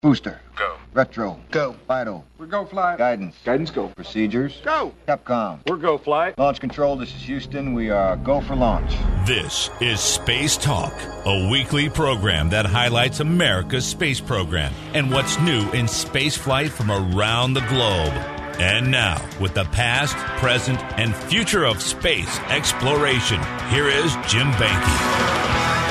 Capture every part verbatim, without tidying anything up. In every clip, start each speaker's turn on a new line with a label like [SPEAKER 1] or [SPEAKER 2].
[SPEAKER 1] Booster.
[SPEAKER 2] Go.
[SPEAKER 1] Retro.
[SPEAKER 2] Go.
[SPEAKER 1] Vital.
[SPEAKER 2] We're go flight.
[SPEAKER 1] Guidance.
[SPEAKER 2] Guidance go.
[SPEAKER 1] Procedures.
[SPEAKER 2] Go.
[SPEAKER 1] Capcom.
[SPEAKER 2] We're go flight.
[SPEAKER 1] Launch control, this is Houston. We are go for launch.
[SPEAKER 3] This is Space Talk, a weekly program that highlights America's space program and what's new in space flight from around the globe. And now, with the past, present, and future of space exploration, here is Jim Banky.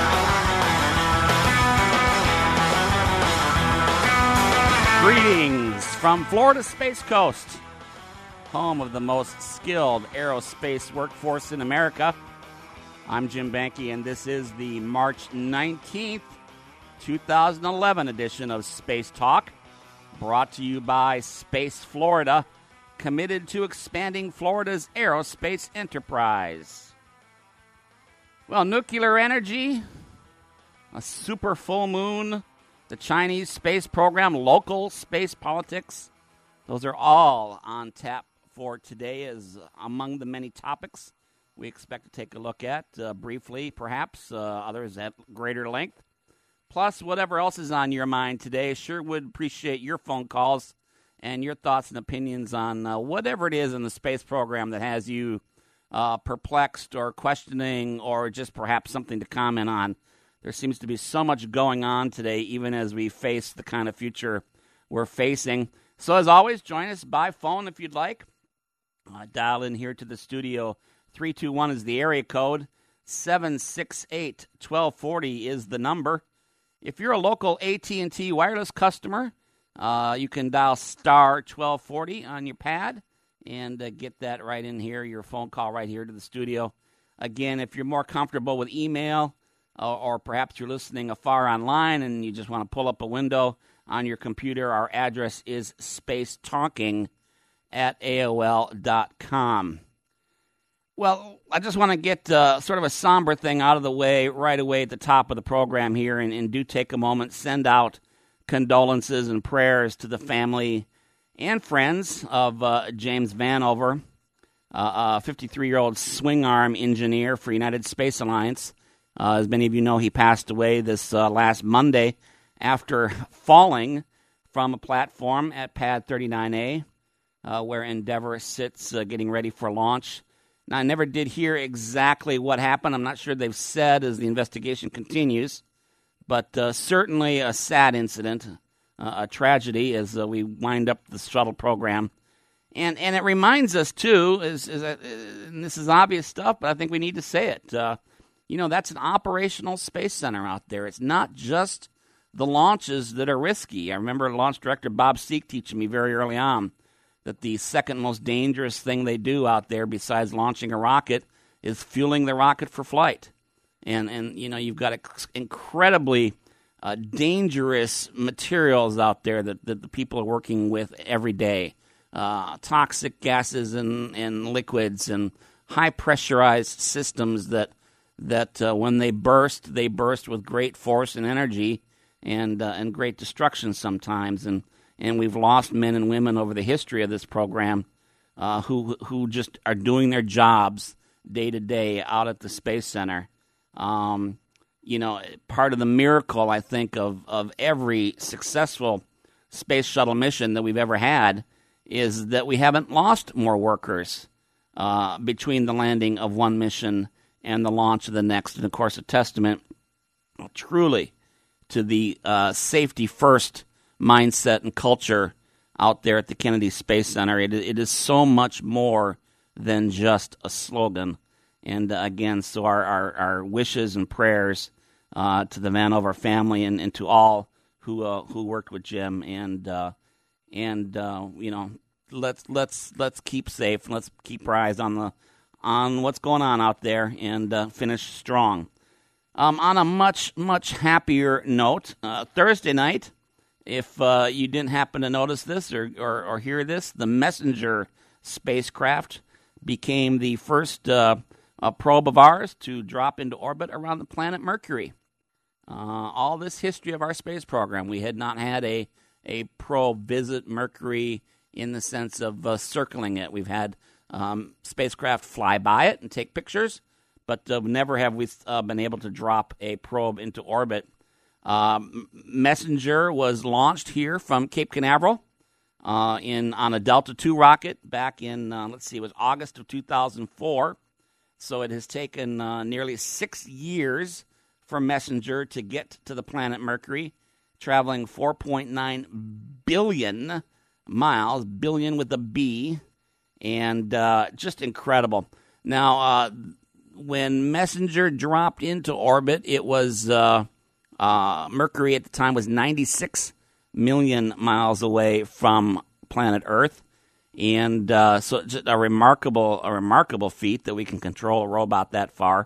[SPEAKER 4] Greetings from Florida Space Coast, home of the most skilled aerospace workforce in America. I'm Jim Banky, and this is the March nineteenth, twenty eleven edition of Space Talk, brought to you by Space Florida, committed to expanding Florida's aerospace enterprise. Well, nuclear energy, a super full moon, the Chinese space program, local space politics, those are all on tap for today as among the many topics we expect to take a look at uh, briefly, perhaps, uh, others at greater length. Plus, whatever else is on your mind today, sure would appreciate your phone calls and your thoughts and opinions on uh, whatever it is in the space program that has you uh, perplexed or questioning or just perhaps something to comment on. There seems to be so much going on today, even as we face the kind of future we're facing. So, as always, join us by phone if you'd like. Uh, dial in here to the studio. three two one is the area code. seven six eight, one two four zero is the number. If you're a local A T and T wireless customer, uh, you can dial star twelve forty on your pad and uh, get that right in here, your phone call right here to the studio. Again, if you're more comfortable with email, Or, or perhaps you're listening afar online and you just want to pull up a window on your computer, our address is spacetalking at A O L dot com. Well, I just want to get uh, sort of a somber thing out of the way right away at the top of the program here, and, and do take a moment, send out condolences and prayers to the family and friends of uh, James Vanover, uh, a fifty-three-year-old swing arm engineer for United Space Alliance. Uh, as many of you know, he passed away this uh, last Monday after falling from a platform at Pad thirty-nine A, uh, where Endeavour sits uh, getting ready for launch. Now, I never did hear exactly what happened. I'm not sure they've said as the investigation continues, but uh, certainly a sad incident, uh, a tragedy as uh, we wind up the shuttle program. And and it reminds us, too, is, is that, uh, and this is obvious stuff, but I think we need to say it, uh, you know, that's an operational space center out there. It's not just the launches that are risky. I remember Launch Director Bob Seek teaching me very early on that the second most dangerous thing they do out there besides launching a rocket is fueling the rocket for flight. And, and you know, you've got incredibly uh, dangerous materials out there that, that the people are working with every day. Uh, toxic gases and, and liquids and high-pressurized systems that that uh, when they burst, they burst with great force and energy and uh, and great destruction sometimes. And, and we've lost men and women over the history of this program uh, who who just are doing their jobs day to day out at the Space Center. Um, you know, part of the miracle, I think, of, of every successful space shuttle mission that we've ever had is that we haven't lost more workers uh, between the landing of one mission and the launch of the next. And, of course, a testament well, truly to the uh, safety-first mindset and culture out there at the Kennedy Space Center. It, it is so much more than just a slogan. And, uh, again, so our, our, our wishes and prayers uh, to the Vanover family and, and to all who uh, who worked with Jim. And, uh, and uh, you know, let's let's let's keep safe and let's keep our eyes on the on what's going on out there and uh, finish strong. Um, on a much, much happier note, uh, Thursday night, if uh, you didn't happen to notice this or, or, or hear this, the Messenger spacecraft became the first uh, uh, probe of ours to drop into orbit around the planet Mercury. Uh, all this history of our space program, we had not had a, a probe visit Mercury in the sense of uh, circling it. We've had Um, spacecraft fly by it and take pictures, but uh, never have we uh, been able to drop a probe into orbit. Um, Messenger was launched here from Cape Canaveral uh, in on a Delta two rocket back in, uh, let's see, it was August of two thousand four. So it has taken uh, nearly six years for Messenger to get to the planet Mercury, traveling four point nine billion miles, billion with a B, and uh, just incredible. Now, uh, when Messenger dropped into orbit, it was uh, uh, Mercury at the time was ninety-six million miles away from planet Earth, and uh, so just a remarkable, a remarkable feat that we can control a robot that far.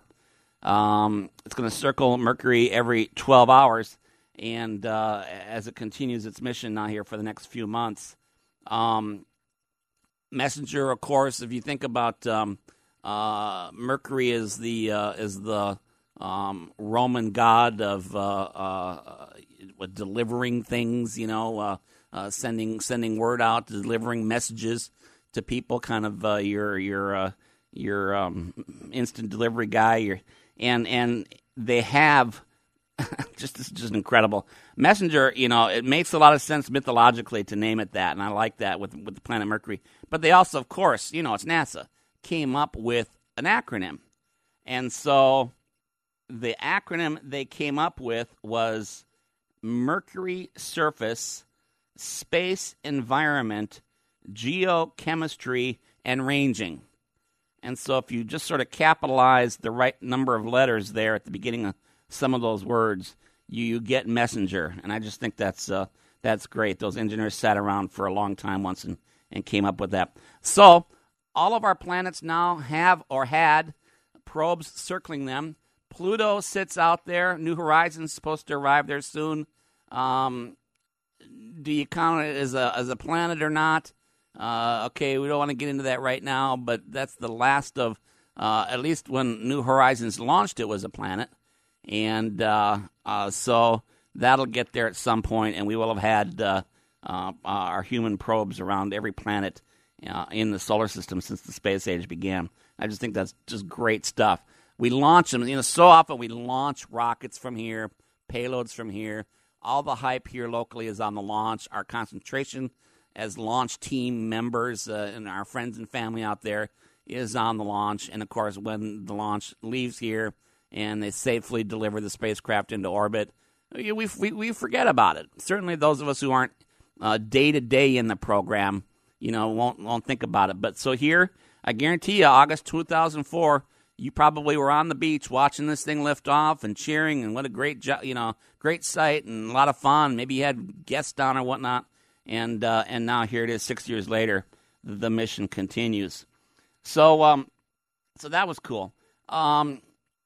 [SPEAKER 4] Um, it's going to circle Mercury every twelve hours, and uh, as it continues its mission now here for the next few months, um, Messenger, of course, if you think about um, uh, Mercury is the uh, is the um, Roman god of uh, uh, delivering things, you know, uh, uh, sending sending word out, delivering messages to people, kind of uh, your your uh, your um, instant delivery guy. Your, and and they have just this is just incredible. Messenger, you know, it makes a lot of sense mythologically to name it that, and I like that with with the planet Mercury. But they also, of course, you know, it's NASA, came up with an acronym. And so the acronym they came up with was Mercury Surface, Space Environment, Geochemistry, and Ranging. And so if you just sort of capitalize the right number of letters there at the beginning of some of those words, you, you get Messenger. And I just think that's uh, that's great. Those engineers sat around for a long time once and, and came up with that. So all of our planets now have or had probes circling them. Pluto sits out there. New Horizons supposed to arrive there soon. Um, do you count it as a as a planet or not? Uh, okay, we don't want to get into that right now, but that's the last of, uh, at least when New Horizons launched, it was a planet. And uh, uh, so that'll get there at some point, and we will have had uh, uh, our human probes around every planet uh, in the solar system since the space age began. I just think that's just great stuff. We launch them, you know, so often we launch rockets from here, payloads from here. All the hype here locally is on the launch. Our concentration as launch team members uh, and our friends and family out there is on the launch. And, of course, when the launch leaves here and they safely deliver the spacecraft into orbit, we we, we forget about it. Certainly those of us who aren't uh, day-to-day in the program, you know, won't won't think about it. But so here, I guarantee you, August two thousand four, you probably were on the beach watching this thing lift off and cheering, and what a great, jo- you know, great sight and a lot of fun. Maybe you had guests down or whatnot. And uh, and now here it is, six years later, the mission continues. So um, so that was cool. Um,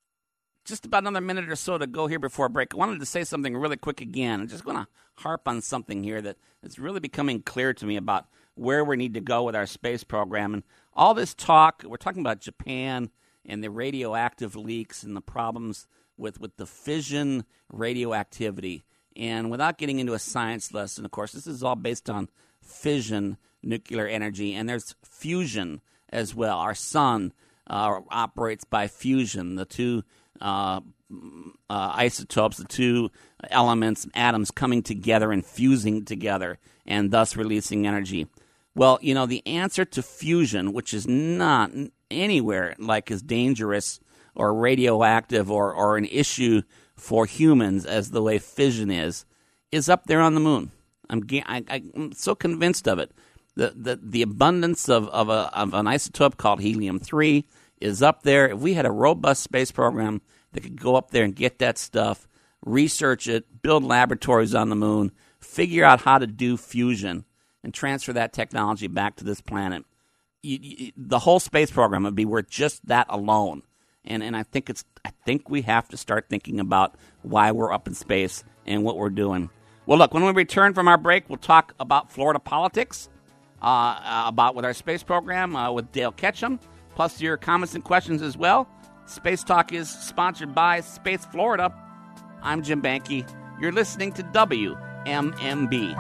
[SPEAKER 4] just about another minute or so to go here before break. I wanted to say something really quick again. I'm just going to harp on something here that is really becoming clear to me about where we need to go with our space program. And all this talk, we're talking about Japan and the radioactive leaks and the problems with, with the fission radioactivity. And without getting into a science lesson, of course, this is all based on fission, nuclear energy, and there's fusion as well. Our sun uh, operates by fusion, the two uh, uh, isotopes, the two elements, atoms coming together and fusing together, and thus releasing energy. Well, you know, the answer to fusion, which is not anywhere like as dangerous or radioactive or, or an issue for humans as the way fission is, is up there on the moon. I'm I, I'm so convinced of it. The the, the abundance of of, a, of an isotope called helium three is up there. If we had a robust space program that could go up there and get that stuff, research it, build laboratories on the moon, figure out how to do fusion, and transfer that technology back to this planet, you, you, the whole space program would be worth just that alone. And and I think it's I think we have to start thinking about why we're up in space and what we're doing. Well, look, when we return from our break, we'll talk about Florida politics, uh, about with our space program uh, with Dale Ketchum, plus your comments and questions as well. Space Talk is sponsored by Space Florida. I'm Jim Banke. You're listening to W M M B.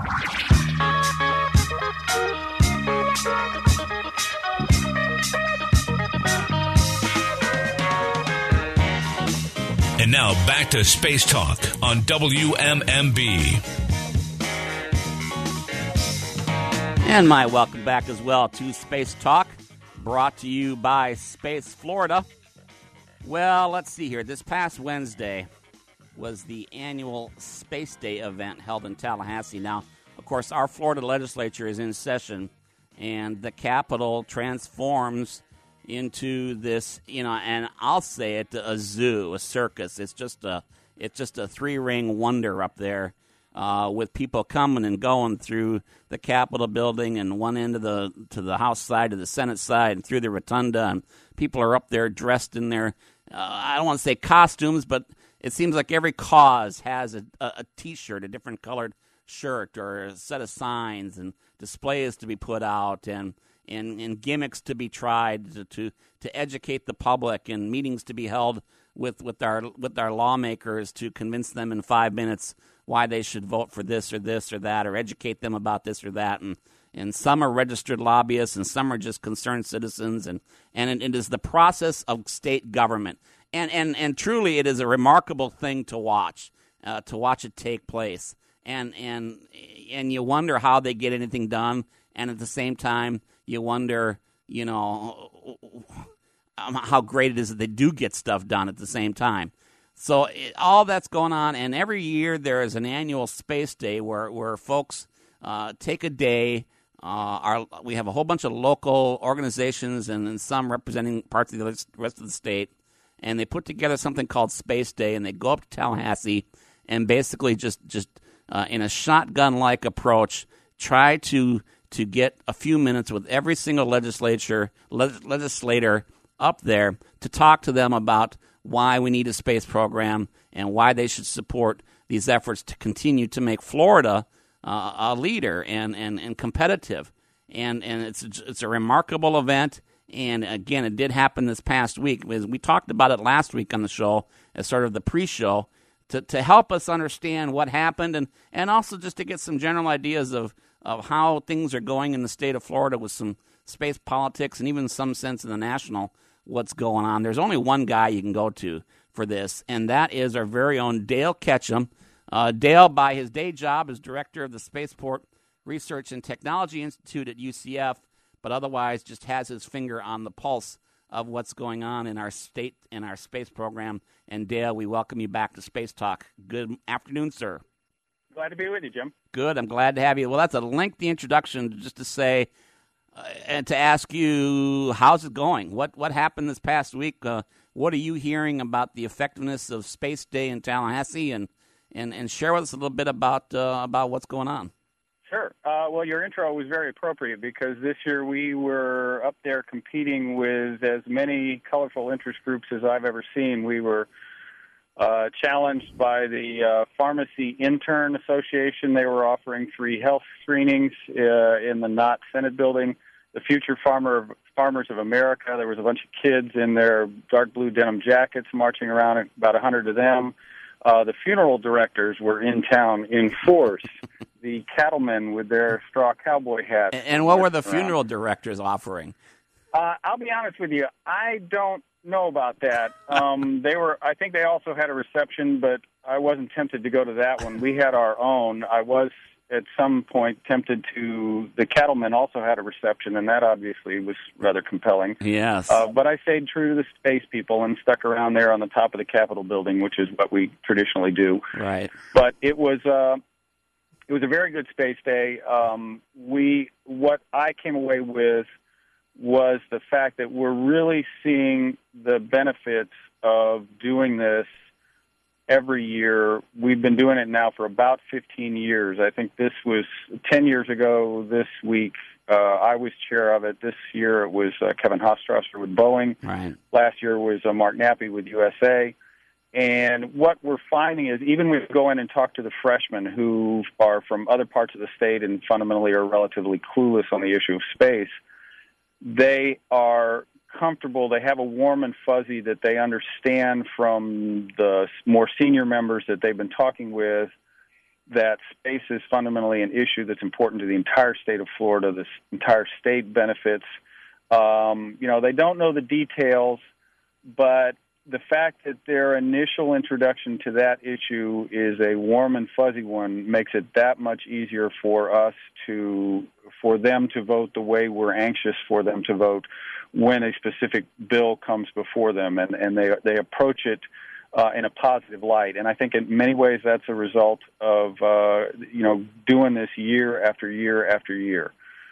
[SPEAKER 3] And now back to Space Talk on W M M B.
[SPEAKER 4] And my welcome back as well to Space Talk, brought to you by Space Florida. Well, let's see here. This past Wednesday was the annual Space Day event held in Tallahassee. Now, of course, our Florida legislature is in session, and the Capitol transforms into this, you know, and I'll say it, a zoo, a circus. It's just a, it's just a three-ring wonder up there, uh, with people coming and going through the Capitol building and one end of the to the House side to the Senate side and through the rotunda, and people are up there dressed in their, uh, I don't want to say costumes, but it seems like every cause has a, a, a T-shirt, a different colored shirt, or a set of signs and displays to be put out, and and, and gimmicks to be tried to, to to educate the public, and meetings to be held with, with our with our lawmakers to convince them in five minutes why they should vote for this or this or that, or educate them about this or that. And and some are registered lobbyists, and some are just concerned citizens, and, and it, it is the process of state government. And, and, and truly, it is a remarkable thing to watch, uh, to watch it take place. And, and, and you wonder how they get anything done, and at the same time, you wonder, you know, how great it is that they do get stuff done at the same time. So it, all that's going on, and every year there is an annual Space Day where, where folks uh, take a day. Uh, our, we have a whole bunch of local organizations, and, and some representing parts of the rest of the state, and they put together something called Space Day, and they go up to Tallahassee and basically just, just uh, in a shotgun-like approach, try to to get a few minutes with every single legislature le- legislator up there to talk to them about why we need a space program and why they should support these efforts to continue to make Florida uh, a leader and, and, and competitive. And and it's it's a remarkable event. And again, it did happen this past week. We talked about it last week on the show as sort of the pre-show to, to help us understand what happened, and, and also just to get some general ideas of, of how things are going in the state of Florida with some space politics and even some sense in the national what's going on. There's only one guy you can go to for this, and that is our very own Dale Ketchum. Uh, Dale, by his day job, is director of the Spaceport Research and Technology Institute at U C F, but otherwise just has his finger on the pulse of what's going on in our state and our space program. And Dale, we welcome you back to Space Talk. Good afternoon, sir.
[SPEAKER 2] Glad to be with you, Jim.
[SPEAKER 4] Good. I'm glad to have you. Well, that's a lengthy introduction just to say uh, and to ask you, how's it going? What what happened this past week? Uh, what are you hearing about the effectiveness of Space Day in Tallahassee? And and, and share with us a little bit about uh, about what's going on.
[SPEAKER 2] Sure. Uh, well, your intro was very appropriate because this year we were up there competing with as many colorful interest groups as I've ever seen. We were uh, challenged by the uh, Pharmacy Intern Association. They were offering free health screenings uh, in the Knott Senate building. The Future Farmer Farmers of America, there was a bunch of kids in their dark blue denim jackets marching around, about a hundred of them. Uh, the funeral directors were in town in force. The cattlemen with their straw cowboy hats.
[SPEAKER 4] And, and what were the funeral directors offering?
[SPEAKER 2] Uh, I'll be honest with you, I don't know about that. Um, they were. I think they also had a reception, but I wasn't tempted to go to that one. We had our own. I was at some point tempted to. The cattlemen also had a reception, and that obviously was rather compelling.
[SPEAKER 4] Yes.
[SPEAKER 2] Uh, but I stayed true to the space people and stuck around there on the top of the Capitol building, which is what we traditionally do.
[SPEAKER 4] Right.
[SPEAKER 2] But it was. Uh, It was a very good Space Day. Um, we, what I came away with was the fact that we're really seeing the benefits of doing this every year. We've been doing it now for about fifteen years. I think this was ten years ago this week. Uh, I was chair of it. This year it was uh, Kevin Hofstrasser with Boeing.
[SPEAKER 4] Right.
[SPEAKER 2] Last year was uh, Mark Nappy with U S A. And what we're finding is even when we go in and talk to the freshmen who are from other parts of the state and fundamentally are relatively clueless on the issue of space, they are comfortable. They have a warm and fuzzy that they understand from the more senior members that they've been talking with that space is fundamentally an issue that's important to the entire state of Florida. This entire state benefits. Um, you know, they don't know the details, but the fact that their initial introduction to that issue is a warm and fuzzy one makes it that much easier for us to, for them to vote the way we're anxious for them to vote when a specific bill comes before them, and, and they they approach it uh, in a positive light. And I think in many ways that's a result of, uh, you know, doing this year after year after year.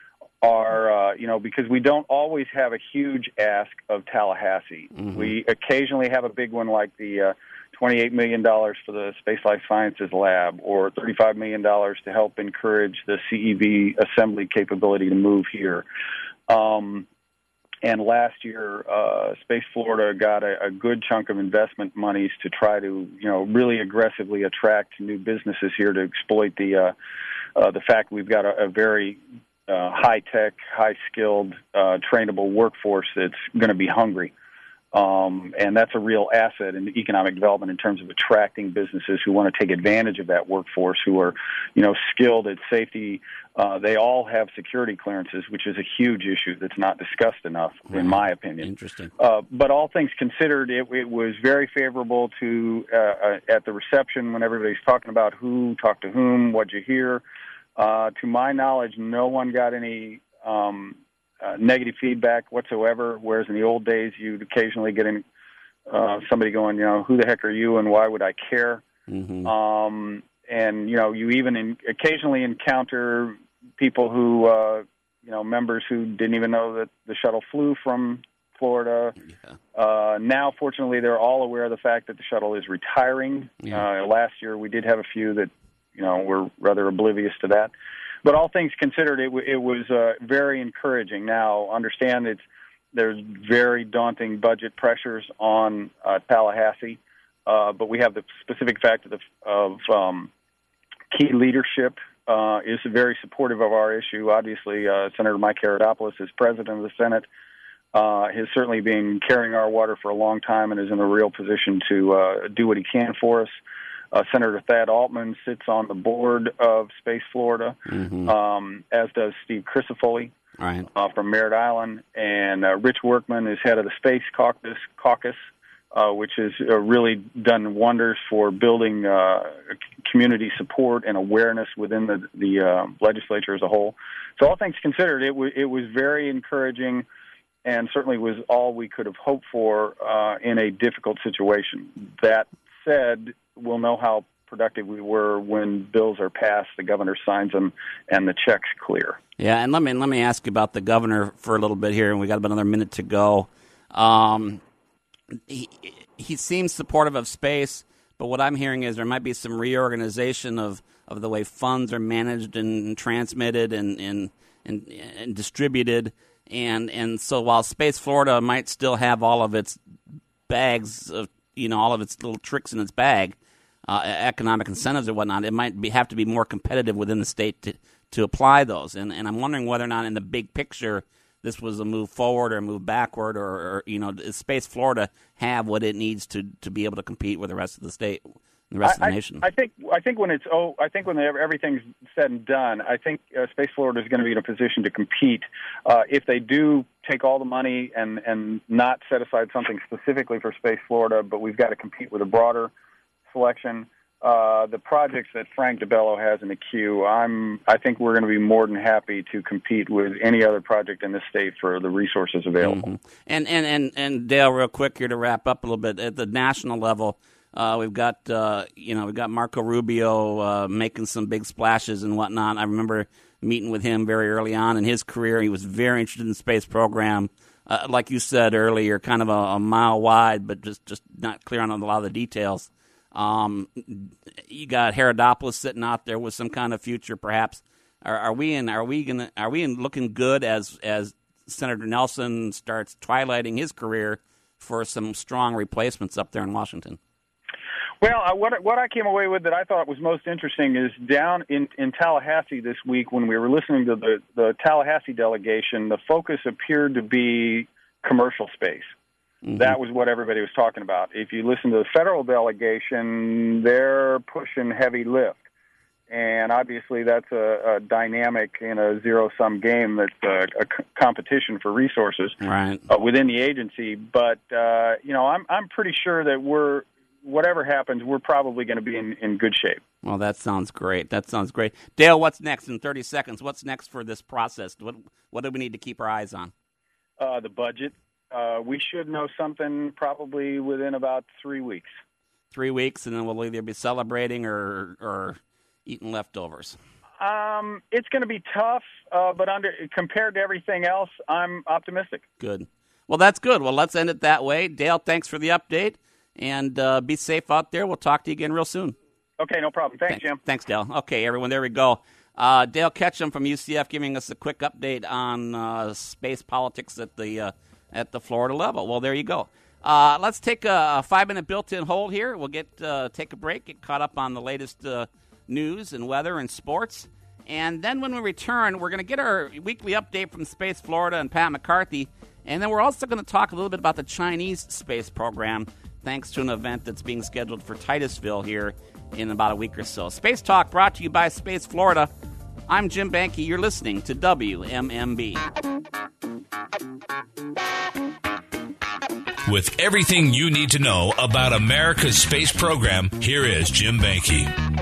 [SPEAKER 2] Are, uh, you know, because we don't always have a huge ask of Tallahassee. Mm-hmm. We occasionally have a big one like the uh, twenty-eight million dollars for the Space Life Sciences Lab, or thirty-five million dollars to help encourage the C E V assembly capability to move here. Um, and last year, uh, Space Florida got a, a good chunk of investment monies to try to, you know, really aggressively attract new businesses here to exploit the uh, uh, the fact we've got a, a very Uh, high-tech, high-skilled, uh, trainable workforce that's going to be hungry. Um, and that's a real asset in economic development in terms of attracting businesses who want to take advantage of that workforce, who are, you know, skilled at safety. Uh, they all have security clearances, which is a huge issue that's not discussed enough, right, in my opinion.
[SPEAKER 4] Interesting.
[SPEAKER 2] Uh, but all things considered, it, it was very favorable to, uh, uh, at the reception when everybody's talking about who talked to whom, what'd you hear. Uh, to my knowledge, no one got any um, uh, negative feedback whatsoever, whereas in the old days you'd occasionally get in, uh, somebody going, you know, who the heck are you and why would I care? Mm-hmm. Um, and, you know, you even in, occasionally encounter people who, uh, you know, members who didn't even know that the shuttle flew from Florida. Yeah. Uh, now, fortunately, they're all aware of the fact that the shuttle is retiring. Yeah. Uh, last year we did have a few that, you know, we're rather oblivious to that. But all things considered, it, w- it was uh, very encouraging. Now, understand it's there's very daunting budget pressures on uh, Tallahassee, uh, but we have the specific fact of, the, of um, key leadership uh, is very supportive of our issue. Obviously, uh, Senator Mike Herodopoulos is president of the Senate. Uh, has certainly been carrying our water for a long time and is in a real position to uh, do what he can for us. Uh, Senator Thad Altman sits on the board of Space Florida, mm-hmm. um, as does Steve Crisafulli right. uh, from Merritt Island, and uh, Rich Workman is head of the Space Caucus, caucus uh, which has uh, really done wonders for building uh, community support and awareness within the, the uh, legislature as a whole. So all things considered, it, w- it was very encouraging and certainly was all we could have hoped for uh, in a difficult situation. That said, we'll know how productive we were when bills are passed, the governor signs them, and the checks clear.
[SPEAKER 4] Yeah, and let me let me ask you about the governor for a little bit here, and we got about another minute to go. Um, he he seems supportive of space, but what I'm hearing is there might be some reorganization of, of the way funds are managed and transmitted and and, and, and distributed, and and so while Space Florida might still have all of its bags of, you know, all of its little tricks in its bag, uh, economic incentives and whatnot, it might be, have to be more competitive within the state to, to apply those. And, and I'm wondering whether or not in the big picture this was a move forward or a move backward, or, or you know, does Space Florida have what it needs to, to be able to compete with the rest of the state, the rest
[SPEAKER 2] I,
[SPEAKER 4] of the nation?
[SPEAKER 2] I, I think I think when it's oh, I think when everything's said and done, I think uh, Space Florida is going to be in a position to compete uh, if they do take all the money and, and not set aside something specifically for Space Florida, but we've got to compete with a broader selection. Uh, the projects that Frank DeBello has in the queue, I'm, I think we're going to be more than happy to compete with any other project in the state for the resources available.
[SPEAKER 4] Mm-hmm. And, and, and, and Dale, real quick here to wrap up a little bit, at the national level, uh, we've got, uh, you know, we've got Marco Rubio uh, making some big splashes and whatnot. I remember meeting with him very early on in his career. He was very interested in the space program. Uh, like you said earlier, kind of a, a mile wide, but just, just not clear on a lot of the details. Um, you got Herodopoulos sitting out there with some kind of future, perhaps. Are, are we in? Are we gonna? Are we in looking good as as Senator Nelson starts twilighting his career for some strong replacements up there in Washington?
[SPEAKER 2] Well, uh, what what I came away with that I thought was most interesting is down in, in Tallahassee this week when we were listening to the, the Tallahassee delegation, the focus appeared to be commercial space. Mm-hmm. That was what everybody was talking about. If you listen to the federal delegation, they're pushing heavy lift. And obviously that's a, a dynamic in a zero-sum game that's a, a c- competition for resources
[SPEAKER 4] right.
[SPEAKER 2] uh, within the agency. But, uh, you know, I'm I'm pretty sure that we're, whatever happens, we're probably going to be in, in good shape.
[SPEAKER 4] Well, that sounds great. That sounds great. Dale, what's next in thirty seconds? What's next for this process? What what do we need to keep our eyes on?
[SPEAKER 2] Uh, the budget. Uh, we should know something probably within about three weeks.
[SPEAKER 4] Three weeks, and then we'll either be celebrating or or eating leftovers.
[SPEAKER 2] Um, it's going to be tough, uh, but under compared to everything else, I'm optimistic.
[SPEAKER 4] Good. Well, that's good. Well, let's end it that way. Dale, thanks for the update, and uh, be safe out there. We'll talk to you again real soon.
[SPEAKER 2] Okay, no problem. Thanks,
[SPEAKER 4] Thanks,
[SPEAKER 2] Jim.
[SPEAKER 4] Thanks, Dale. Okay, everyone, there we go. Uh, Dale Ketchum from U C F giving us a quick update on uh, space politics at the uh, at the Florida level. Well, there you go. Uh, let's take a five-minute built-in hold here. We'll get uh, take a break, get caught up on the latest uh, news and weather and sports. And then when we return, we're going to get our weekly update from Space Florida and Pat McCarthy. And then we're also going to talk a little bit about the Chinese space program, thanks to an event that's being scheduled for Titusville here in about a week or so. Space Talk brought to you by Space Florida. I'm Jim Banke. You're listening to W M M B.
[SPEAKER 3] With everything you need to know about America's space program, here is Jim Banke.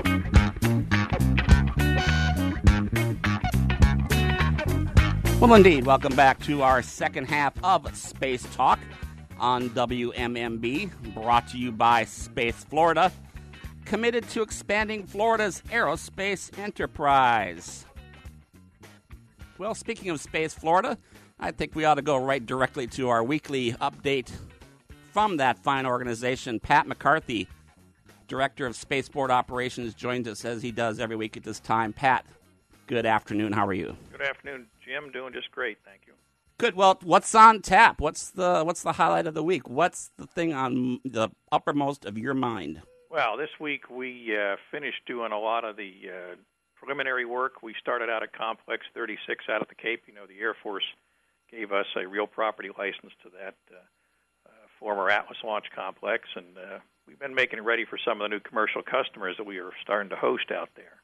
[SPEAKER 4] Well, indeed, welcome back to our second half of Space Talk on W M M B, brought to you by Space Florida, committed to expanding Florida's aerospace enterprise. Well, speaking of Space Florida, I think we ought to go right directly to our weekly update from that fine organization. Pat McCarthy, Director of Spaceport Operations, joins us as he does every week at this time. Pat, good afternoon. How are you?
[SPEAKER 5] Good afternoon, Jim. Doing just great, thank you.
[SPEAKER 4] Good. Well, what's on tap? What's the what's the highlight of the week? What's the thing on the uppermost of your mind?
[SPEAKER 5] Well, this week we uh, finished doing a lot of the uh, preliminary work. We started out at Complex thirty-six out at the Cape. You know, the Air Force gave us a real property license to that uh, uh, former Atlas Launch Complex, and uh, we've been making it ready for some of the new commercial customers that we are starting to host out there.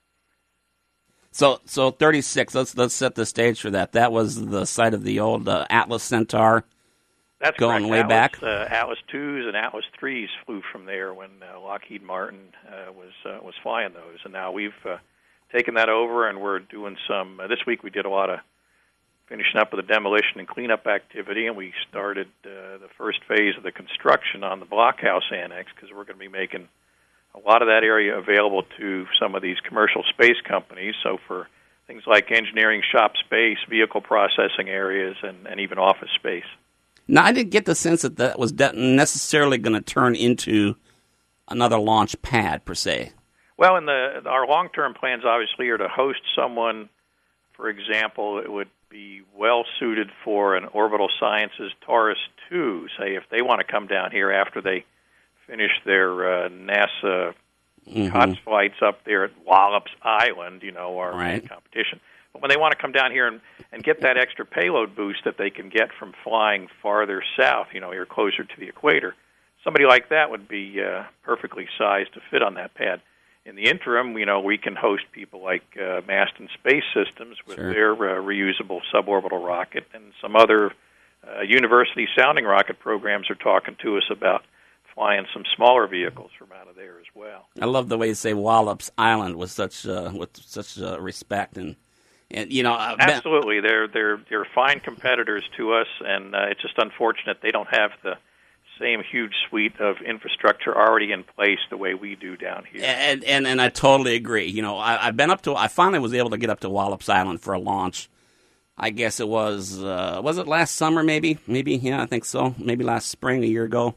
[SPEAKER 4] So, so thirty-six. Let's let's set the stage for that. That was the site of the old uh, Atlas Centaur.
[SPEAKER 5] That's
[SPEAKER 4] going
[SPEAKER 5] correct.
[SPEAKER 4] way
[SPEAKER 5] Atlas,
[SPEAKER 4] back.
[SPEAKER 5] Uh, Atlas twos and Atlas threes flew from there when uh, Lockheed Martin uh, was uh, was flying those, and now we've uh, taken that over, and we're doing some. Uh, this week we did a lot of finishing up with the demolition and cleanup activity, and we started uh, the first phase of the construction on the blockhouse annex because we're going to be making a lot of that area available to some of these commercial space companies. So for things like engineering shop space, vehicle processing areas, and, and even office space.
[SPEAKER 4] Now, I didn't get the sense that that was de- necessarily going to turn into another launch pad, per se.
[SPEAKER 5] Well, in the our long-term plans, obviously, are to host someone, for example, it would be well-suited for an Orbital Sciences Taurus two, say, if they want to come down here after they finish their uh, NASA
[SPEAKER 4] mm-hmm.
[SPEAKER 5] COTS flights up there at Wallops Island, you know, our
[SPEAKER 4] right.
[SPEAKER 5] competition. But when they want to come down here and, and get that extra payload boost that they can get from flying farther south, you know, you're closer to the equator, somebody like that would be uh, perfectly sized to fit on that pad. In the interim, you know, we can host people like uh, Maston Space Systems with
[SPEAKER 4] sure.
[SPEAKER 5] their uh, reusable suborbital rocket, and some other uh, university sounding rocket programs are talking to us about flying some smaller vehicles from out of there as well.
[SPEAKER 4] I love the way you say Wallops Island with such uh, with such uh, respect, and and you know, uh,
[SPEAKER 5] absolutely, they're they're they're fine competitors to us, and uh, it's just unfortunate they don't have the same huge suite of infrastructure already in place the way we do down here.
[SPEAKER 4] And and, and I totally agree. You know, I, I've been up to. I finally was able to get up to Wallops Island for a launch. I guess it was uh, was it last summer? Maybe, maybe yeah, I think so. Maybe last spring, a year ago.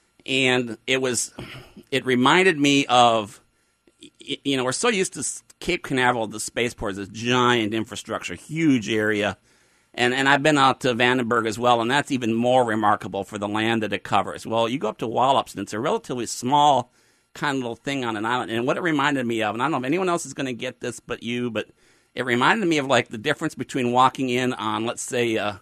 [SPEAKER 4] And it was, it reminded me of, you know, we're so used to Cape Canaveral, the spaceport, this giant infrastructure, huge area. And and I've been out to Vandenberg as well, and that's even more remarkable for the land that it covers. Well, you go up to Wallops, and it's a relatively small kind of little thing on an island. And what it reminded me of, and I don't know if anyone else is going to get this but you, but it reminded me of, like, the difference between walking in on, let's say, a,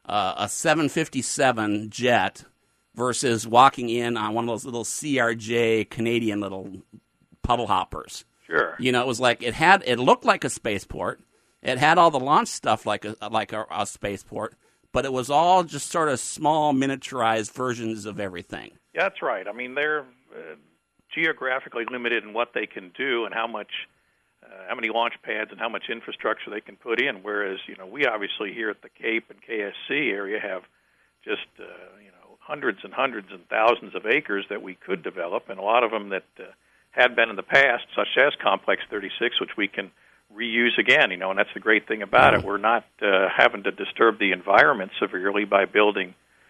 [SPEAKER 4] a seven fifty-seven jet versus walking in on one of those little C R J Canadian little puddle hoppers.
[SPEAKER 5] Sure.
[SPEAKER 4] You know, it was like it had it looked like a spaceport. It had all the launch stuff like a like a, a spaceport, but it was all just sort of small, miniaturized versions of everything.
[SPEAKER 5] Yeah, that's right. I mean, they're uh, geographically limited in what they can do and how much, uh, how many launch pads and how much infrastructure they can put in. Whereas, you know, we obviously here at the Cape and K S C area have just, uh, you know, hundreds and hundreds and thousands of acres that we could develop, and a lot of them that uh, had been in the past, such as Complex thirty-six, which we can reuse again, you know, and that's the great thing about it. We're not uh, having to disturb the environment severely by building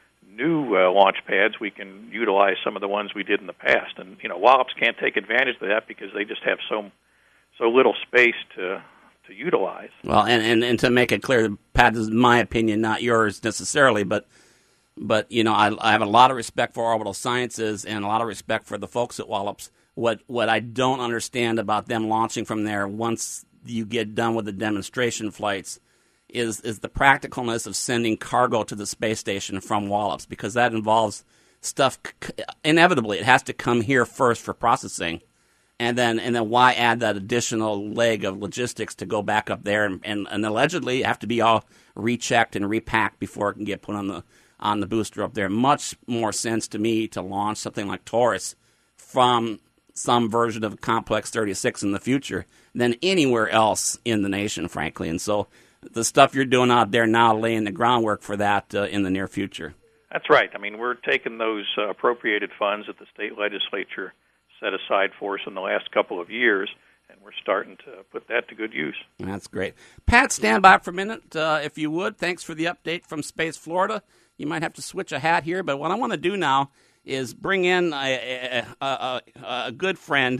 [SPEAKER 5] new uh, launch pads. We can utilize some of the ones we did in the past, and you know, Wallops can't take advantage of that because they just have so so little space to to utilize.
[SPEAKER 4] Well, and, and, and to make it clear, Pat, this is my opinion, not yours necessarily, but but you know, I, I have a lot of respect for Orbital Sciences and a lot of respect for the folks at Wallops. What what I don't understand about them launching from there once you get done with the demonstration flights is is the practicalness of sending cargo to the space station from Wallops, because that involves stuff inevitably. It has to come here first for processing, and then and then why add that additional leg of logistics to go back up there and, and, and allegedly have to be all rechecked and repacked before it can get put on the on the booster up there. Much more sense to me to launch something like Taurus from some version of Complex thirty-six in the future than anywhere else in the nation, frankly. And so the stuff you're doing out there now, laying the groundwork for that uh, in the near future.
[SPEAKER 5] That's right. I mean, we're taking those uh, appropriated funds that the state legislature set aside for us in the last couple of years, and we're starting to put that to good use.
[SPEAKER 4] That's great. Pat, stand by for a minute, uh, if you would. Thanks for the update from Space Florida. You might have to switch a hat here, but what I want to do now is bring in a, a, a, a good friend,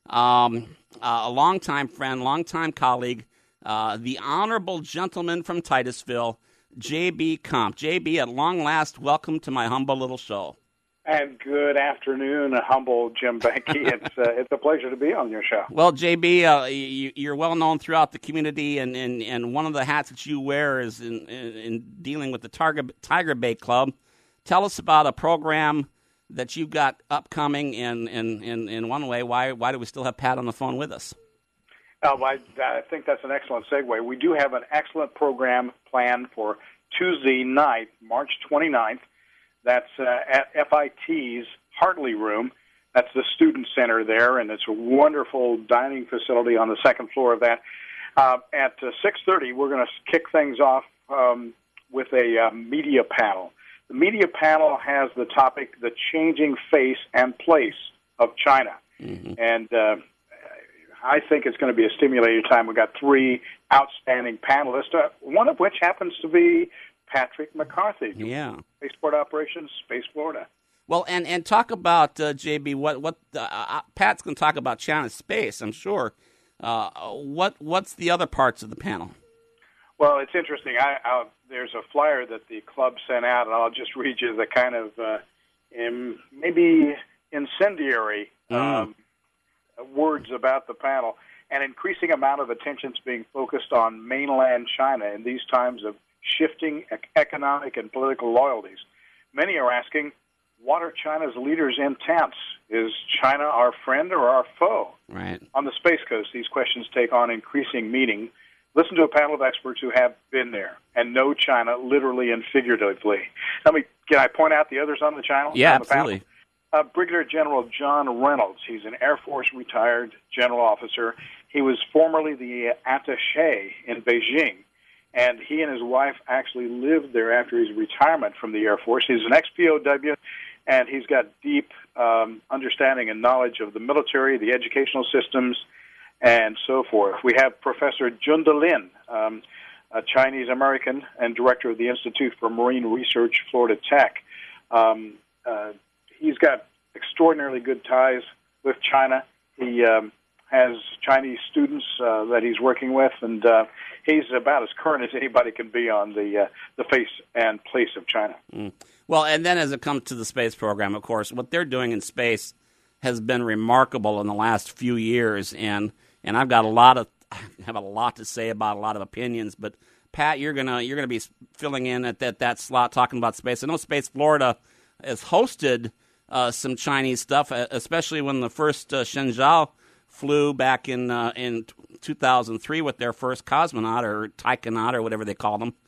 [SPEAKER 4] um, a longtime friend, longtime colleague, uh, the honorable gentleman from Titusville, J B. Kump. J B, at long last, welcome to my humble little show.
[SPEAKER 6] And good afternoon, humble Jim Banky. It's uh, it's a pleasure to be on your show.
[SPEAKER 4] Well, J B, uh, you, you're well known throughout the community, and, and, and one of the hats that you wear is in, in, in dealing with the Tiger, Tiger Bay Club. Tell us about a program that you've got upcoming, and in, in, in one way, why why do we still have Pat on the phone with us?
[SPEAKER 6] Uh, I, I think that's an excellent segue. We do have an excellent program planned for Tuesday night, March twenty-ninth. That's uh, at F I T's Hartley Room. That's the student center there, and it's a wonderful dining facility on the second floor of that. Uh, at uh, six thirty, we're going to kick things off um, with a uh, media panel. The media panel has the topic, the changing face and place of China. Mm-hmm. And uh, I think it's going to be a stimulating time. We've got three outstanding panelists, uh, one of which happens to be Patrick McCarthy.
[SPEAKER 4] Yeah.
[SPEAKER 6] Spaceport Operations, Space Florida.
[SPEAKER 4] Well, and, and talk about, uh, J B, what, what uh, uh, Pat's going to talk about China's space, I'm sure. Uh, what What's the other parts of the panel?
[SPEAKER 6] Well, it's interesting. I, I, there's a flyer that the club sent out, and I'll just read you the kind of uh, in, maybe incendiary mm. um, words about the panel. An increasing amount of attention is being focused on mainland China in these times of shifting economic and political loyalties. Many are asking, what are China's leaders' intents? Is China our friend or our foe?
[SPEAKER 4] Right.
[SPEAKER 6] On the Space Coast, these questions take on increasing meaning. Listen to a panel of experts who have been there and know China literally and figuratively. Let me, can I point out the others on the channel?
[SPEAKER 4] Yeah,
[SPEAKER 6] on the
[SPEAKER 4] absolutely.
[SPEAKER 6] Uh, Brigadier General John Reynolds. He's an Air Force retired general officer. He was formerly the attaché in Beijing, and he and his wife actually lived there after his retirement from the Air Force. He's an ex-P O W, and he's got deep um, understanding and knowledge of the military, the educational systems, and so forth. We have Professor Junda Lin, um, a Chinese-American and director of the Institute for Marine Research, Florida Tech. Um, uh, he's got extraordinarily good ties with China. He um, has Chinese students uh, that he's working with, and uh, he's about as current as anybody can be on the uh, the face and place of China.
[SPEAKER 4] Mm. Well, and then as it comes to the space program, of course, what they're doing in space has been remarkable in the last few years, and and I've got a lot of I have a lot to say about a lot of opinions. But Pat, you're gonna you're gonna be filling in at that that slot talking about space. I know Space Florida has hosted uh, some Chinese stuff, especially when the first uh, Shenzhou flew back in uh, in two thousand three with their first cosmonaut or taikonaut or whatever they call them.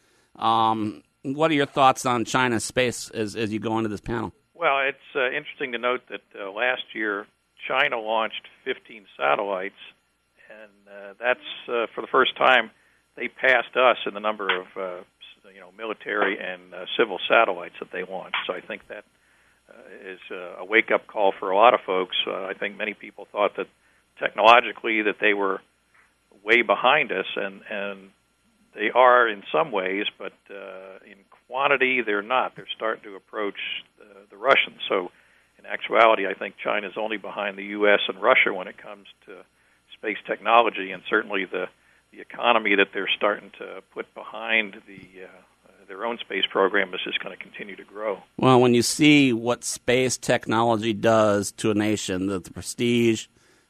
[SPEAKER 4] Um, what are your thoughts on China's space as, as you go into this panel?
[SPEAKER 5] Well, it's uh, interesting to note that uh, last year China launched fifteen satellites, and uh, that's uh, for the first time they passed us in the number of uh, you know military and uh, civil satellites that they launched. So I think that uh, is uh, a wake-up call for a lot of folks. Uh, I think many people thought that technologically that they were way behind us, and, and they are in some ways, but uh, in quantity they're not. They're starting to approach the, the Russians. So in actuality, I think China's only behind the U S and Russia when it comes to space technology, and certainly the, the economy that they're starting to put behind the uh, their own space program is just going to continue to grow.
[SPEAKER 4] Well, when you see what space technology does to a nation, the, the prestige,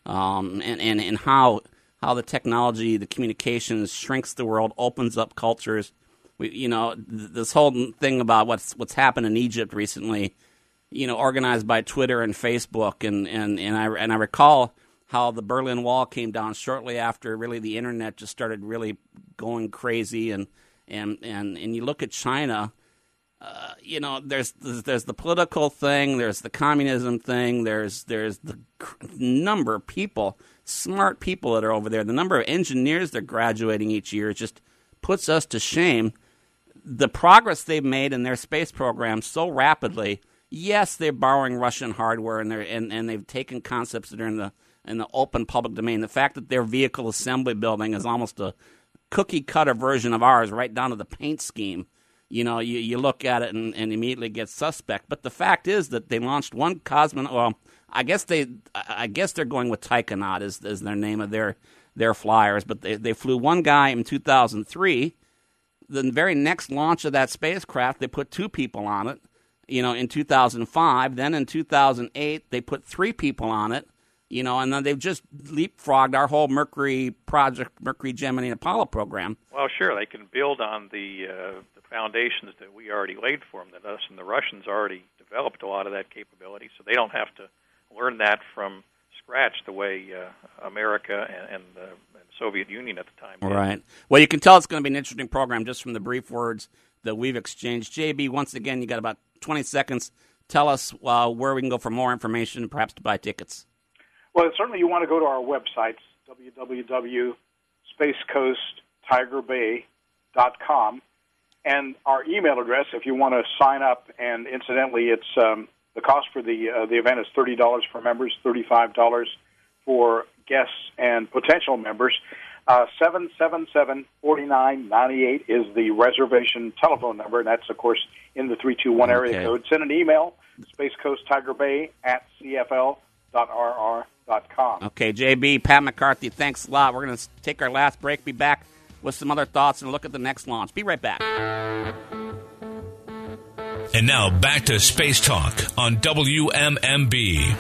[SPEAKER 4] um, and, and, and how how the technology, the communications shrinks the world, opens up cultures. We, you know, th- this whole thing about what's what's happened in Egypt recently, you know, organized by Twitter and Facebook, and, and, and I and I recall how the Berlin Wall came down shortly after really the internet just started really going crazy, and and and, and you look at China, uh, you know, there's, there's there's the political thing, there's the communism thing, there's there's the number of people, smart people that are over there, the number of engineers they're graduating each year just puts us to shame. The progress they've made in their space program so rapidly. Yes, they're borrowing Russian hardware, and they're and, and they've taken concepts that are in the in the open public domain. The fact that their vehicle assembly building is almost a cookie cutter version of ours, right down to the paint scheme. You know, you, you look at it and, and immediately get suspect. But the fact is that they launched one cosmonaut. Well, I guess they I guess they're going with Taikonaut is is their name of their their flyers. But they they flew one guy in two thousand three. The very next launch of that spacecraft, they put two people on it. You know, in two thousand five. Then in two thousand eight, they put three people on it. You know, and then they've just leapfrogged our whole Mercury project, Mercury, Gemini, and Apollo program.
[SPEAKER 5] Well, sure, they can build on the, uh, the foundations that we already laid for them. That us and the Russians already developed a lot of that capability, so they don't have to learn that from scratch the way uh, America and, and the and Soviet Union at the time did.
[SPEAKER 4] Right. Well, you can tell it's going to be an interesting program just from the brief words that we've exchanged. J B, once again, you got about twenty seconds. Tell us uh, where we can go for more information and perhaps to buy tickets.
[SPEAKER 6] Well, certainly you want to go to our websites, w w w dot space coast tiger bay dot com, and our email address if you want to sign up. And incidentally, it's um, the cost for the uh, the event is thirty dollars for members, thirty-five dollars for guests and potential members. Uh, seven seven seven, four nine nine eight is the reservation telephone number, and that's, of course, in the three two one area
[SPEAKER 4] okay.
[SPEAKER 6] code. Send an email, space coast tiger bay at c f l dot r r dot com.
[SPEAKER 4] Okay, J B, Pat McCarthy, thanks a lot. We're going to take our last break, be back with some other thoughts, and look at the next launch. Be right back.
[SPEAKER 3] And now back to Space Talk on W M M B.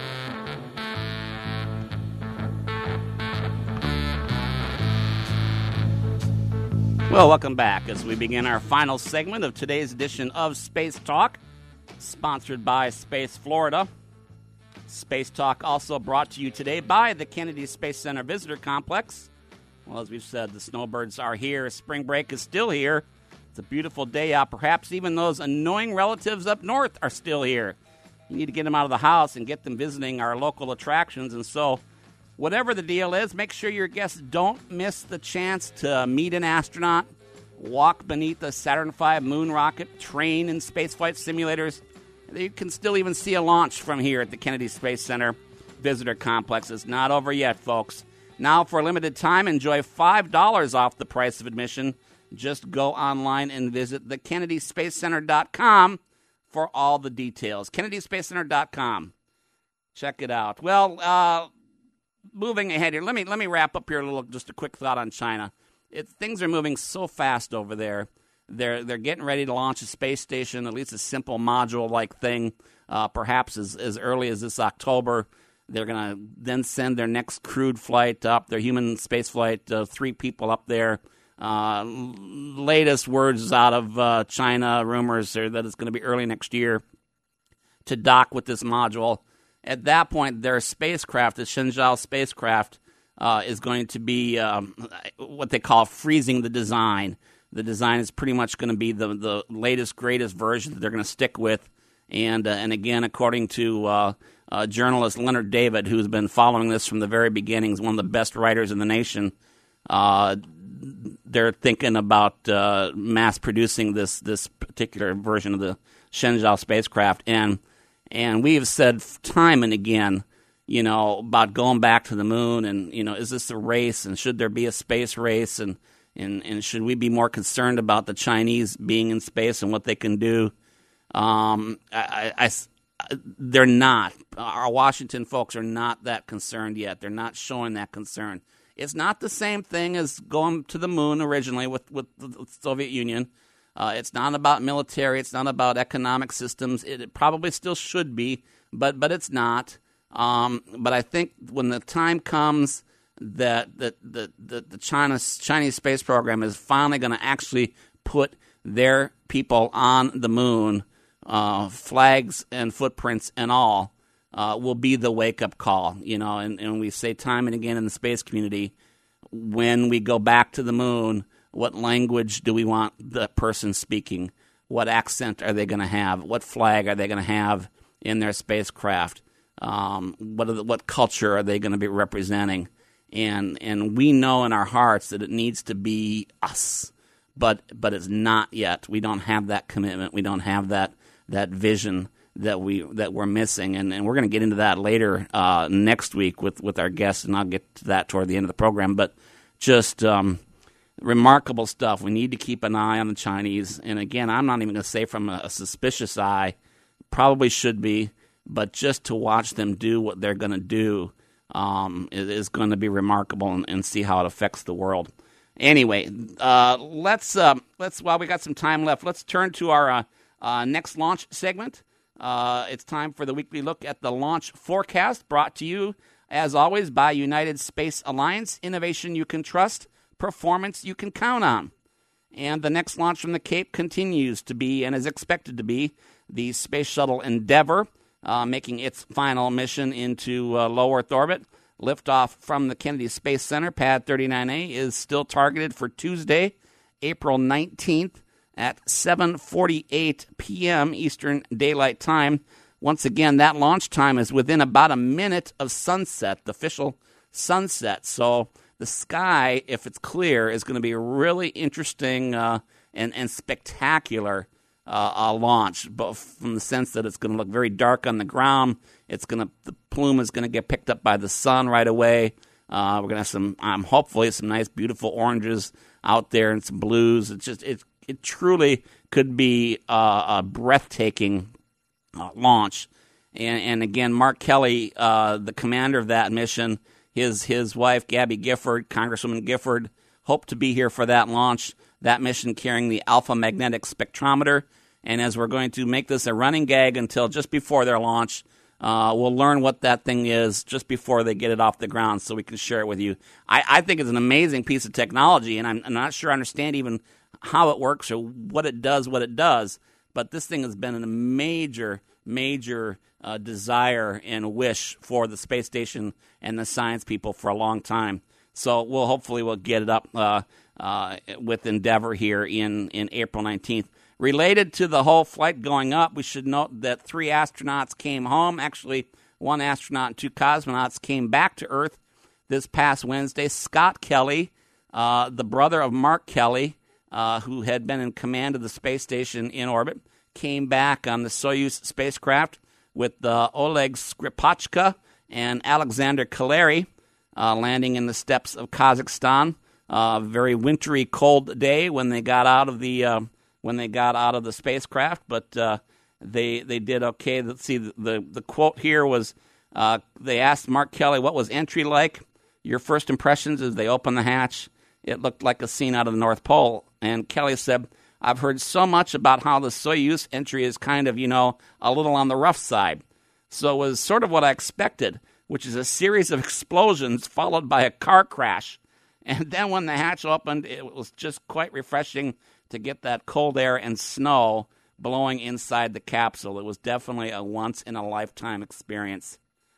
[SPEAKER 4] Well, welcome back as we begin our final segment of today's edition of Space Talk, sponsored by Space Florida. Space Talk also brought to you today by the Kennedy Space Center Visitor Complex. Well, as we've said, the snowbirds are here. Spring break is still here. It's a beautiful day out. Perhaps even those annoying relatives up north are still here. You need to get them out of the house and get them visiting our local attractions. And so, whatever the deal is, make sure your guests don't miss the chance to meet an astronaut, walk beneath a Saturn five moon rocket, train in spaceflight simulators. You can still even see a launch from here at the Kennedy Space Center Visitor Complex. It's not over yet, folks. Now, for a limited time, enjoy five dollars off the price of admission. Just go online and visit the kennedy space center dot com for all the details. kennedy space center dot com. Check it out. Well, uh, moving ahead here, let me let me wrap up here a little, just a quick thought on China. It, things are moving so fast over there. They're they're getting ready to launch a space station, at least a simple module-like thing, uh, perhaps as, as early as this October. They're going to then send their next crewed flight up, their human space flight, uh, three people up there. Uh, latest words out of uh, China, rumors are that it's going to be early next year to dock with this module. at that point, their spacecraft, the Shenzhou spacecraft, uh, is going to be um, what they call freezing the design. The design is pretty much going to be the, the latest, greatest version that they're going to stick with. And, uh, and again, according to uh, uh, journalist Leonard David, who's been following this from the very beginning, is one of the best writers in the nation, uh, they're thinking about uh, mass-producing this this particular version of the Shenzhou spacecraft. And and we have said time and again, you know, about going back to the moon and, you know, is this a race and should there be a space race and, and, and should we be more concerned about the Chinese being in space and what they can do? Um, I, I, I, they're not. Our Washington folks are not that concerned yet. They're not showing that concern. It's not the same thing as going to the moon originally with, with the Soviet Union. Uh, it's not about military. It's not about economic systems. It, it probably still should be, but but it's not. Um, but I think when the time comes that that the the, the China Chinese space program is finally going to actually put their people on the moon, uh, flags and footprints and all, uh, will be the wake-up call. You know, and, and we say time and again in the space community, when we go back to the moon, what language do we want the person speaking? What accent are they going to have? What flag are they going to have in their spacecraft? Um, what are the, what culture are they going to be representing? And and we know in our hearts that it needs to be us, but but it's not yet. We don't have that commitment. We don't have that that vision that we that we're missing. And, and we're going to get into that later uh, next week with, with our guests, and I'll get to that toward the end of the program. But just um, remarkable stuff. We need to keep an eye on the Chinese. And again, I'm not even going to say from a, a suspicious eye. Probably should be. But just to watch them do what they're going to do um, is, is going to be remarkable, and, and see how it affects the world. Anyway, uh, let's uh, let's while we got some time left, let's turn to our uh, uh, next launch segment. Uh, it's time for the weekly look at the launch forecast, brought to you as always by United Space Alliance. Innovation you can trust, performance you can count on. And the next launch from the Cape continues to be, and is expected to be, the Space Shuttle Endeavour. Uh, making its final mission into uh, low Earth orbit. Liftoff from the Kennedy Space Center, Pad thirty-nine A, is still targeted for Tuesday, April nineteenth at seven forty-eight p.m. Eastern Daylight Time. Once again, that launch time is within about a minute of sunset, the official sunset. So the sky, if it's clear, is going to be really interesting uh, and, and spectacular Uh, uh, launch, but from the sense that it's going to look very dark on the ground. It's going to the plume is going to get picked up by the sun right away. Uh, we're going to have some, um, hopefully, some nice, beautiful oranges out there and some blues. It's just it it truly could be uh, a breathtaking uh, launch. And, and again, Mark Kelly, uh, the commander of that mission, his his wife Gabby Gifford, Congresswoman Gifford, hope to be here for that launch. That mission carrying the Alpha Magnetic Spectrometer. And as we're going to make this a running gag until just before their launch, uh, we'll learn what that thing is just before they get it off the ground so we can share it with you. I, I think it's an amazing piece of technology, and I'm, I'm not sure I understand even how it works or what it does, what it does. But this thing has been a major, major uh, desire and wish for the space station and the science people for a long time. So we'll hopefully we'll get it up uh, uh, with Endeavour here in, in April nineteenth. Related to the whole flight going up, we should note that three astronauts came home. Actually, one astronaut and two cosmonauts came back to Earth this past Wednesday. Scott Kelly, uh, the brother of Mark Kelly, uh, who had been in command of the space station in orbit, came back on the Soyuz spacecraft with uh, Oleg Skripachka and Alexander Kaleri, uh, landing in the steppes of Kazakhstan. A uh, very wintry, cold day when they got out of the uh, when they got out of the spacecraft, but uh, they they did okay. Let's see, the, the, the quote here was, uh, they asked Mark Kelly, what was entry like? Your first impressions as they opened the hatch, it looked like a scene out of the North Pole. And Kelly said, I've heard so much about how the Soyuz entry is kind of, you know, a little on the rough side. So it was sort of what I expected, which is a series of explosions followed by a car crash. And then when the hatch opened, it was just quite refreshing to get that cold air and snow blowing inside the capsule. It was definitely a once-in-a-lifetime experience.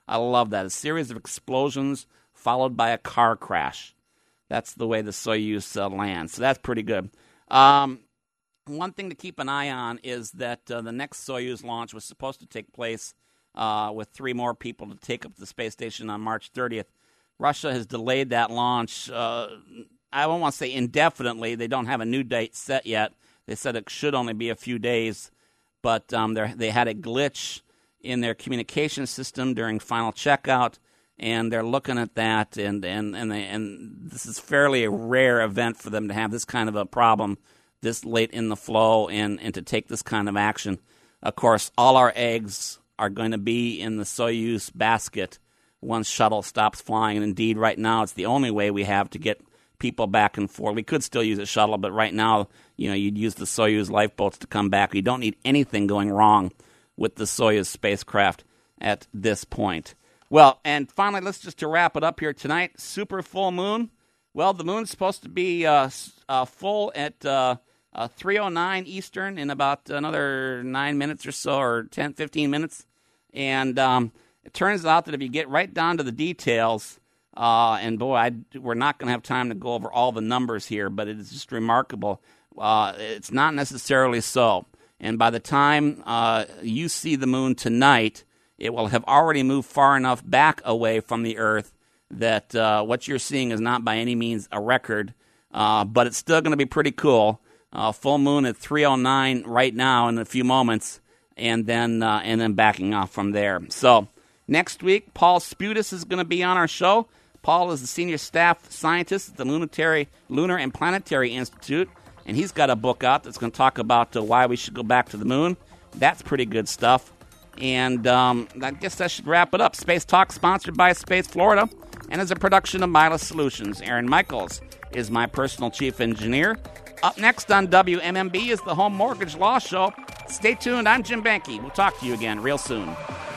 [SPEAKER 4] I love that. A series of explosions followed by a car crash. That's the way the Soyuz uh, lands. So that's pretty good. Um, one thing to keep an eye on is that uh, the next Soyuz launch was supposed to take place uh, with three more people to take up the space station on March thirtieth. Russia has delayed that launch, uh, I don't want to say indefinitely. They don't have a new date set yet. They said it should only be a few days, but um, they had a glitch in their communication system during final checkout, and they're looking at that, and and and, they, and this is fairly a rare event for them to have this kind of a problem this late in the flow and, and to take this kind of action. Of course, all our eggs are going to be in the Soyuz basket once shuttle stops flying, and indeed right now it's the only way we have to get people back and forth. We could still use a shuttle, but right now, you know, you'd use the Soyuz lifeboats to come back. You don't need anything going wrong with the Soyuz spacecraft at this point. Well, and finally, let's just to wrap it up here tonight, super full moon. Well, the moon's supposed to be uh, uh, full at uh, uh, three oh nine Eastern in about another nine minutes or so, or ten, fifteen minutes. And um, it turns out that if you get right down to the details, uh, and boy, I, we're not going to have time to go over all the numbers here, but it is just remarkable. Uh, it's not necessarily so. And by the time uh, you see the moon tonight, it will have already moved far enough back away from the Earth that uh, what you're seeing is not by any means a record, uh, but it's still going to be pretty cool. Uh, full moon at three oh nine right now in a few moments, and then uh, and then backing off from there. So next week, Paul Sputis is going to be on our show. Paul is the senior staff scientist at the Lunatary, Lunar and Planetary Institute, and he's got a book out that's going to talk about uh, why we should go back to the moon. That's pretty good stuff. And um, I guess that should wrap it up. Space Talk, sponsored by Space Florida, and is a production of Milas Solutions. Aaron Michaels is my personal chief engineer. Up next on W M M B is the Home Mortgage Law Show. Stay tuned. I'm Jim Banke. We'll talk to you again real soon.